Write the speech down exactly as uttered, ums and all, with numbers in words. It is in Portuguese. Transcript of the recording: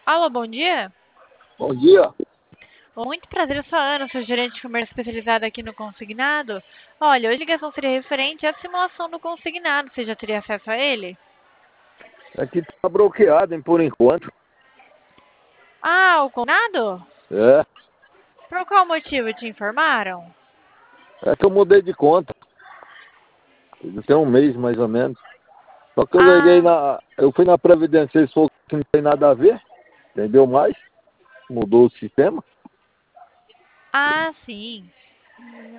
Alô, bom dia. Bom dia. Muito prazer, eu sou a Ana, sou gerente de comércio especializada aqui no Consignado. Olha, hoje a ligação seria referente à simulação do Consignado. Você já teria acesso a ele? Aqui tá bloqueado, hein, por enquanto. Ah, o Consignado? É, Por qual motivo te informaram? é que eu mudei de conta. Tem um mês mais ou menos. Só que eu liguei Ah, na. Eu fui na Previdência, eles falaram que não tem nada a ver, entendeu mais? Mudou o sistema. ah, sim.